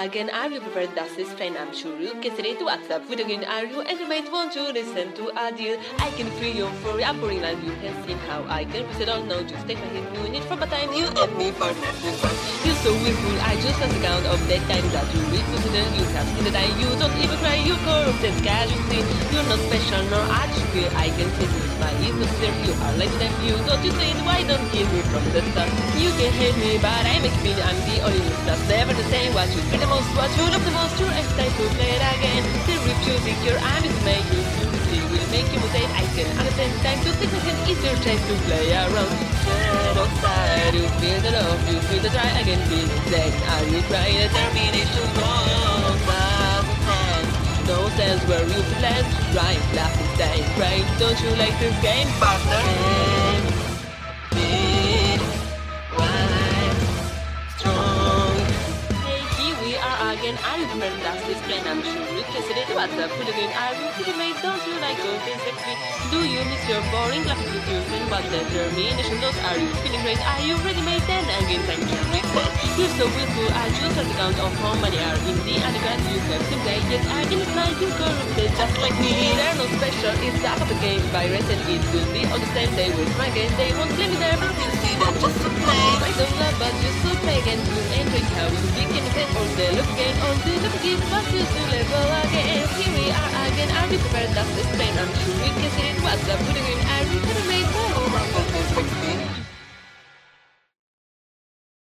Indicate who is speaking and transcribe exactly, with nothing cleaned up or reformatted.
Speaker 1: again, are you prepared? That's this plain, I'm sure you can say it to WhatsApp. With again, are you and you might want to listen to a deal. I can feel your fury, I'm boring like you can see how I can. Because I don't know, just take a hit, you need from a time you and me for nothing. You're so willful, I just lost the count of that time that you read to the you have seen that I you don't even cry, you corrupted casualty. You're not special nor attribute, I can see this my is not there, you are like them, you don't you say it, why don't kill me from the start? You can hate me, but I make me, I'm the only one that's never the same. What you feel the most, what you love the most, you're excited to play it again. The rip you think your arm is make you see will make you say I can understand time to take a second, it's your chance to play around. Get outside, you feel the love, you feel the try again, feel that are you crying determination, wrong, no sense where you plan, right, laughing, staying, right, don't you like this game, partner? Big, right, strong. Hey, here we are again, are you prepared? That's this plan, I'm sure you can see it, what's up, put again, are you pretty mate, don't you like all things like me? Do you miss your boring glasses with you, and what determination those are you feeling great, are you ready mate, then again, time to reset. You're so willful, I just have the count of how many are in the underground you have to play. Yet I can smile, you corrupted just like me. They're not special, it's half of the game. By rest and it will be all the same. They will try again, they won't play me there, but you see them just to play. I don't love, but just to play again. You enjoy how you begin again, or they look again, or they look again, but you to level again. Here we are again, are we prepared? That's the same, I'm sure we can see it. What's up, put again, are we prepared?